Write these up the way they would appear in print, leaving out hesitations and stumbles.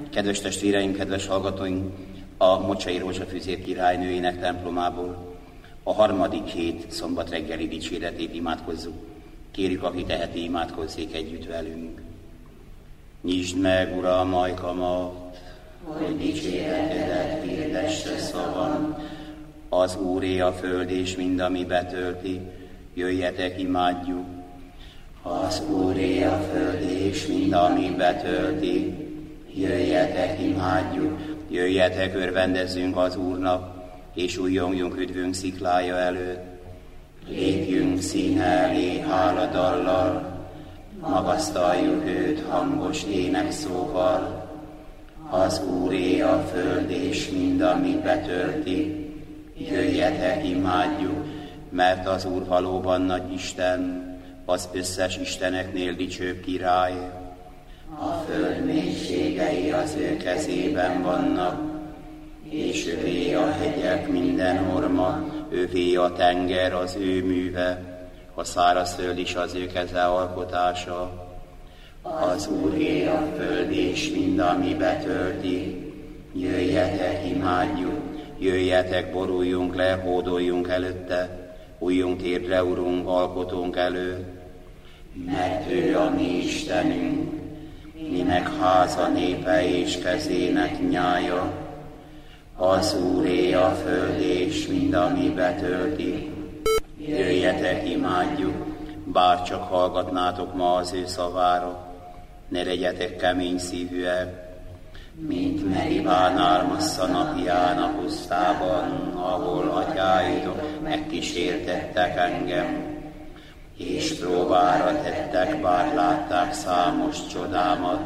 Kedves testvéreim, kedves hallgatóink, a Mocsai Rózsafűzér királynőjének templomából a harmadik hét szombat reggeli dicséretét imádkozzuk. Kérjük, aki teheti, imádkozzék együtt velünk. Nyisd meg, Uram, ajkamat, hogy dicséretedet hirdesse szavam. Az Úré a föld és mind, ami betölti, jöjjetek, imádjuk. Az Úré a föld és mind, ami betölti, jöjjetek, imádjuk. Jöjjetek, örvendezzünk az Úrnak, és újjongjunk üdvünk sziklája előtt. Lépjünk színe elé háladallal, magasztaljuk őt hangos énekszóval. Az Úré a föld és mind, ami betölti, jöjjetek, imádjuk, mert az Úr valóban nagy Isten, az összes isteneknél dicsőbb király. A föld mélységei az ő kezében vannak, és övé a hegyek minden orma, övé a tenger az ő műve, a szárazföld is az ő keze alkotása. Az Úré a föld és mind, ami betölti, jöjjetek, imádjuk, jöjjetek, boruljunk le, hódoljunk előtte, újjunk térdre, Urunk, alkotónk előtt, mert ő a mi Istenünk, minek háza népe és kezének nyája. Az Úré a föld és mind, ami betölti, jöjjetek, imádjuk, bár csak hallgatnátok ma az ő szavára, ne legyetek kemény szívűek, mint Meribánál Massza napján a pusztában, ahol atyáitok megkísértettek engem, és próbára tettek, bár látták számos csodámat.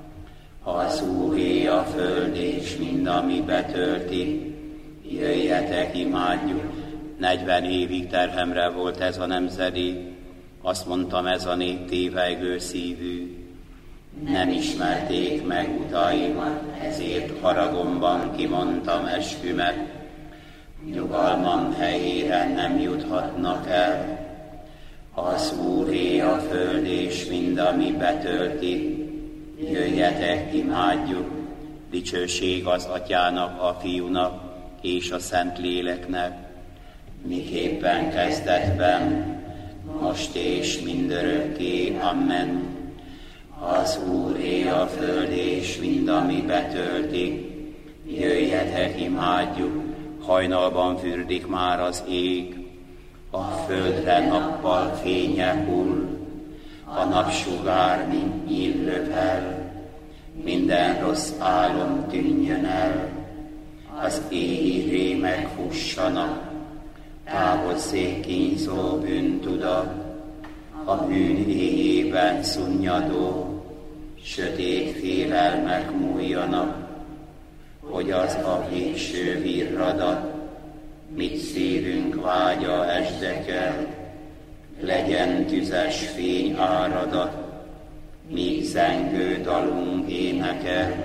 Az Úré a föld és mind, ami betölti, jöjjetek, imádjuk. 40 évig terhemre volt ez a nemzedék, azt mondtam, ez a nép tévejgő szívű. Nem ismerték meg utaimat, ezért haragomban kimondtam eskümet. Nyugalmam helyére nem juthatnak el. Az Úré a föld és mind, ami betölti, jöjjetek, imádjuk. Dicsőség az Atyának, a Fiúnak és a Szentléleknek, miképpen kezdetben, most és mindörökké. Amen. Az Úré a föld és mind, ami betölti, jöjjetek, imádjuk. Hajnalban fürdik már az ég, a földre nappal fénye hull, a napsugár, mint nyíl lövel, minden rossz álom tűnjön el, az égi rémek fussanak, távozzék kínzó bűntudat, a bűn éjében szunnyadó, sötét félelmek múljanak, hogy az a végső virradat, mit szívünk vágya esdekel, legyen tüzes fény áradat, míg zengő dalunk énekel.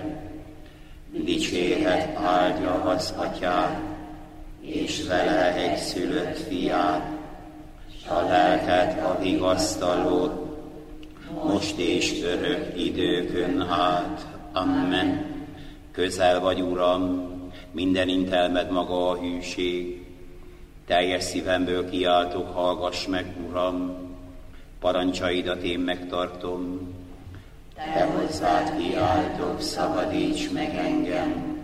Dicséret áldja az Atyát, és vele egyszülött Fiát, s a lelket, a vigasztalót, most és örök időkön át. Amen. Közel vagy, Uram, minden intelmed maga a hűség. Teljes szívemből kiáltok, hallgass meg, Uram, parancsaidat én megtartom. Te hozzád kiáltok, szabadíts meg engem.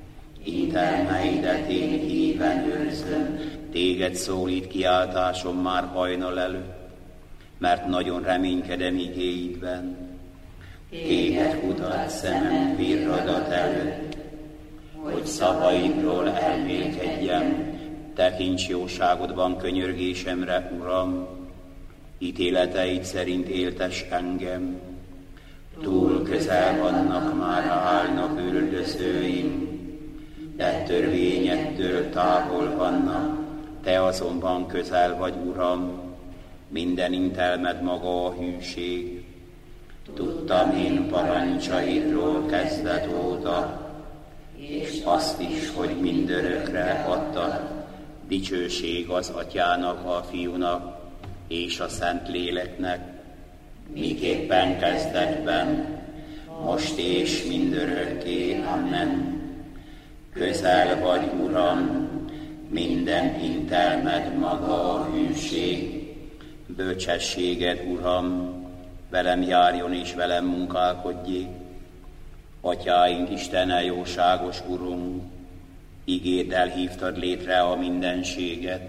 Intelmeidet én híven őrzöm. Téged szólít kiáltásom már hajnal előtt, mert nagyon reménykedem igéidben. Téged kutat szemem virradat előtt, hogy szavaidról elmélkedjem. Tekints jóságodban könyörgésemre, Uram, ítéleteid szerint éltes engem. Túl közel vannak, már állnak üldözőim, de törvényettől távol vannak, te azonban közel vagy, Uram, minden intelmed maga a hűség. Tudtam én parancsaidról kezdet óta, és azt is, hogy mindörökre adtad. Dicsőség az Atyának, a Fiúnak és a Szentléleknek, miképpen kezdetben, most most és mindörökké. Amen. Közel vagy, Uram, minden intelmed maga a hűség. Bölcsességed, Uram, velem járjon és velem munkálkodjék. Atyáink Istene, jóságos Urunk, igéddel hívtad létre a mindenséget.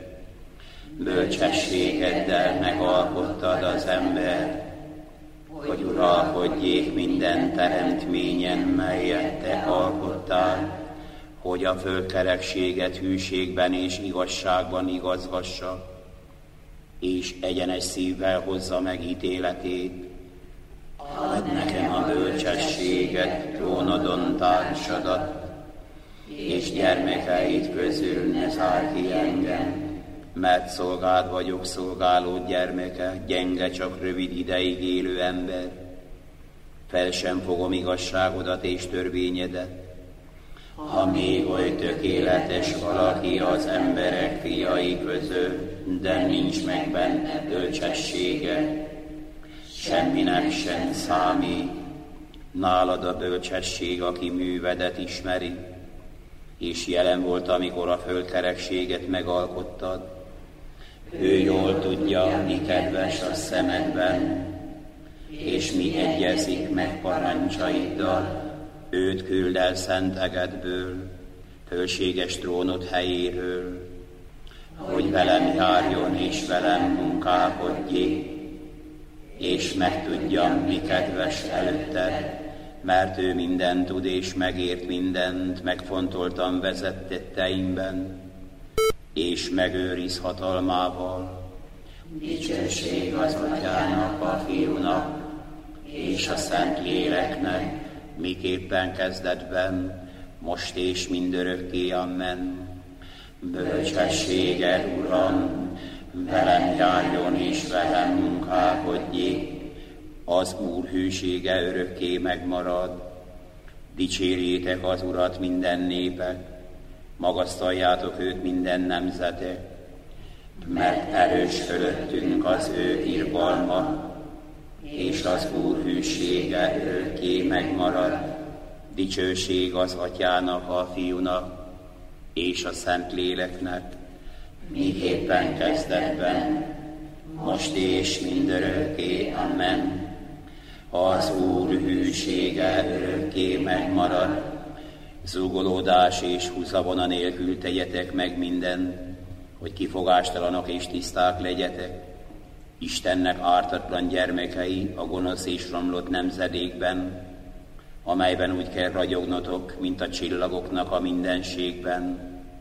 Bölcsességeddel megalkottad az ember, hogy uralkodjék minden teremtményen, melyet te alkottál, hogy a földkerekséget hűségben és igazságban igazgassa, és egyenes szívvel hozza meg ítéletét. Add nekem a bölcsességet, trónodon társadat, és gyermekeid közül ne zárj ki engem, mert szolgád vagyok, szolgálód gyermeke, gyenge, csak rövid ideig élő ember. Fel sem fogom igazságodat és törvényedet. Ha még oly tökéletes valaki az emberek fiai között, de nincs meg benne bölcsessége, semminek sem számít. Nálad a bölcsesség, aki művedet ismeri, és jelen volt, amikor a földkerekséget megalkottad. Ő jól tudja, mi kedves a szemedben, és mi egyezik meg parancsaiddal. Őt küld el szent egedből, fölséges trónod helyéről, hogy velem járjon és velem munkálkodjék, és megtudjam, mi kedves előtted, mert ő mindent tud és megért mindent, megfontoltan vezet tetteimben, és megőriz hatalmával. Dicsőség az Atyának, a Fiúnak, és a Szent Léleknek, miképpen kezdetben, most és mindörökké. Amen. Bölcsességed, Uram, velem járjon és velem munkálkodjék, az Úr hűsége örökké megmarad. Dicsérjétek az Urat minden népek, magasztaljátok őt minden nemzetek, mert erős fölöttünk az ő irgalma, és az Úr hűsége örökké megmarad. Dicsőség az Atyának, a Fiúnak, és a Szent Léleknek, miképpen kezdetben, most és mindörökké. Amen. Az Úr hűsége örökké megmarad. Zúgolódás és húzavona nélkül tegyetek meg mindent, hogy kifogástalanok és tiszták legyetek. Istennek ártatlan gyermekei a gonosz és romlott nemzedékben, amelyben úgy kell ragyognotok, mint a csillagoknak a mindenségben.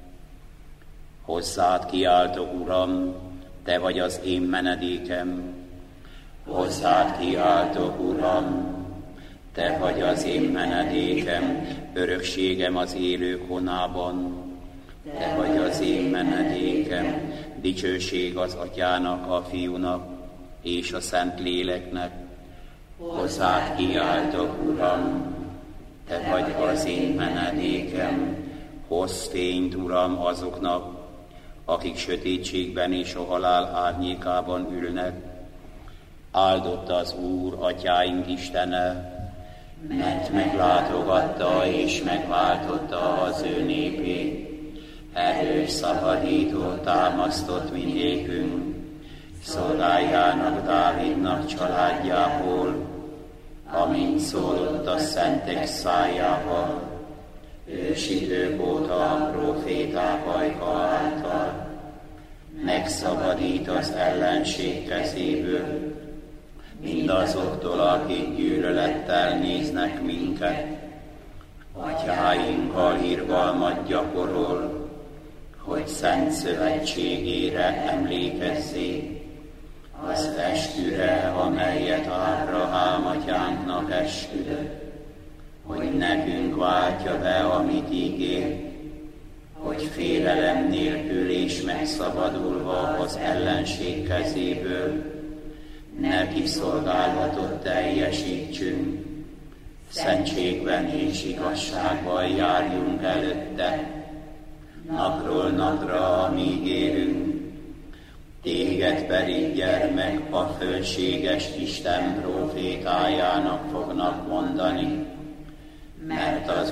Hozzád kiáltok, Uram, te vagy az én menedékem. Hozzád kiáltok, Uram, te vagy az én menedékem, örökségem az élők honában. Te vagy az én menedékem, dicsőség az Atyának, a Fiúnak, és a Szent Léleknek. Hozzád kiáltok, Uram, te vagy az én menedékem, hozz fényt, Uram, azoknak, akik sötétségben és a halál árnyékában ülnek. Áldott az Úr, Atyáink Istene, mert meglátogatta és megváltotta az ő népét. Erős szabadító támasztott mindékünk, szolgájának, Dávidnak családjából, amint szólott a szentek szájával, ősidők óta a próféták ajka által. Megszabadít az ellenség kezéből, mindazoktól, akik gyűlölettel néznek minket. Atyáinkkal irgalmat gyakorol, hogy szent szövetségére emlékezzék, az esküre, amelyet Ábrahám atyánknak esküdött, hogy nekünk váltja be, amit ígér, hogy félelem nélkül és megszabadulva az ellenség kezéből neki szolgálatot teljesítsünk, szentségben és igazságban járjunk előtte, napról napra, amíg élünk. Téged pedig, gyermek, a fölséges Isten prófétájának fognak mondani,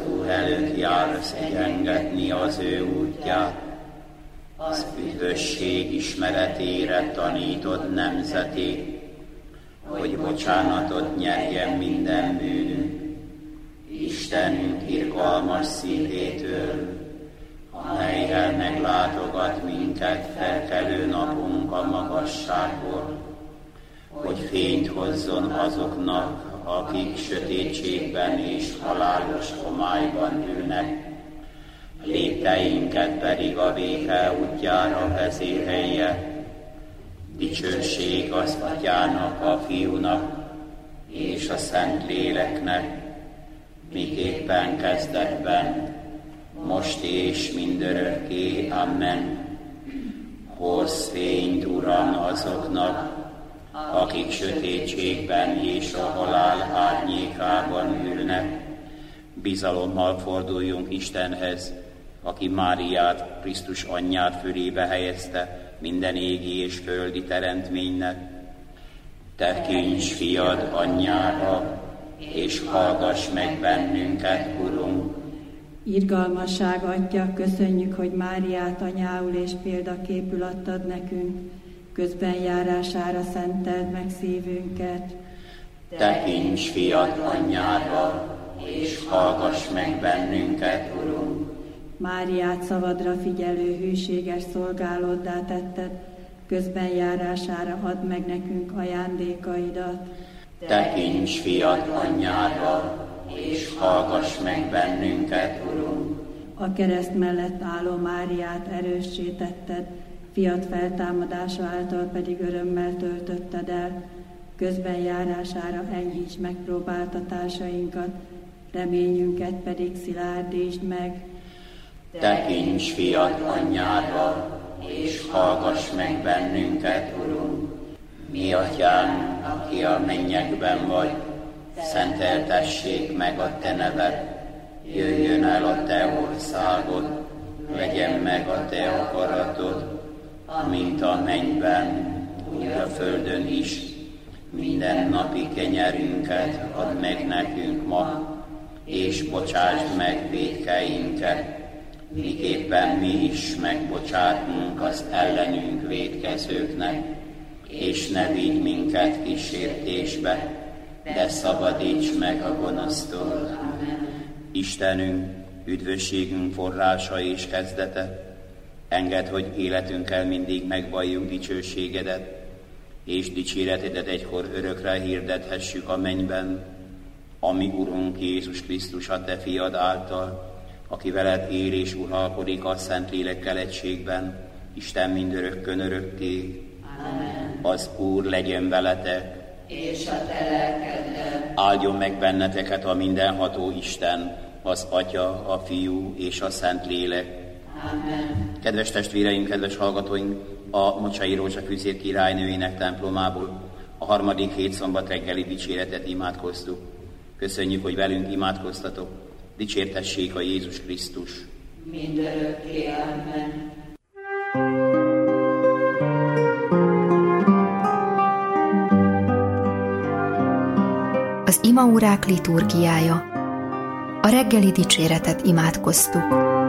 Úr előtt jár szegyengetni az ő útját. Az üdvösség ismeretére tanítod nemzetét, hogy bocsánatot nyerjen minden bűnünk. Istenünk irgalmas szívétől, amellyel meglátogat minket felkelő napunk a magasságból, hogy fényt hozzon azoknak, akik sötétségben és halálos homályban ülnek, lépteinket pedig a béke útjára vezérelje. Dicsőség az Atyának, a Fiúnak és a Szentléleknek, miképpen kezdetben, most és mindörökké. Amen. Hozz fényt, Uram, azoknak, akik sötétségben és a halál árnyékában ülnek. Bizalommal forduljunk Istenhez, aki Máriát, Krisztus anyját fölébe helyezte minden égi és földi teremtménynek. Tekints fiad anyjára, és hallgass meg bennünket, Urunk. Irgalmasság Atya, köszönjük, hogy Máriát anyául és példaképül adtad nekünk, közben járására szenteld meg szívünket. Tekints fiad anyjára, és hallgass meg bennünket, Urunk. Máriát szavadra figyelő hűséges szolgálóddá tetted, közben járására add meg nekünk ajándékaidat. Tekints fiad anyjára, és hallgass meg bennünket, Urunk. A kereszt mellett álló Máriát erőssé tetted, fiad feltámadása által pedig örömmel töltötted el, közben járására enyhíts megpróbáltatásainkat, reményünket pedig szilárdítsd meg. Tekints fiad anyjára, és hallgass meg bennünket, Urunk. Mi Atyám, aki a mennyekben vagy, szenteltessék meg a te neved, jöjjön el a te országod, legyen meg a te akaratod, mint a mennyben, úgy a földön is. Minden napi kenyerünket add meg nekünk ma, és bocsásd meg vétkeinket, miképpen mi is megbocsátunk az ellenünk vétkezőknek, és ne vigy minket kísértésbe, de szabadíts meg a gonosztól. Istenünk, üdvösségünk forrása és kezdete, engedd, hogy életünkkel mindig megvalljunk dicsőségedet, és dicséretedet egykor örökre hirdethessük a mennyben, ami Urunk Jézus Krisztus a te fiad által, aki veled él és uralkodik a Szentlélekkel egységben, Isten mindörökkön örökké. Amen. Az Úr legyen veletek, és a te lelkeddel. Áldjon meg benneteket a mindenható Isten, az Atya, a Fiú és a Szentlélek. Amen. Kedves testvéreim, kedves hallgatóink, a Mocsai Rózsa Füzér királynőjének templomából a harmadik hétszombat reggeli dicséretet imádkoztuk. Köszönjük, hogy velünk imádkoztatok. Dicsértessék a Jézus Krisztus. Mindörökké. Amen. Az imaórák liturgiája. A reggeli dicséretet imádkoztuk.